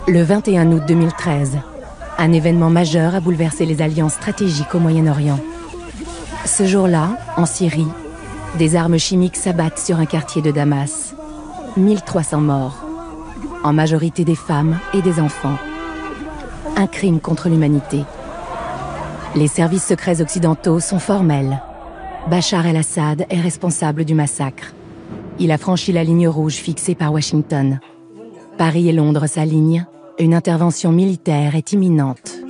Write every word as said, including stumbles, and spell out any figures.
Le vingt et un août deux mille treize, un événement majeur a bouleversé les alliances stratégiques au Moyen-Orient. Ce jour-là, en Syrie, des armes chimiques s'abattent sur un quartier de Damas. mille trois cents morts, en majorité des femmes et des enfants. Un crime contre l'humanité. Les services secrets occidentaux sont formels. Bachar el-Assad est responsable du massacre. Il a franchi la ligne rouge fixée par Washington. Paris et Londres s'alignent. Une intervention militaire est imminente.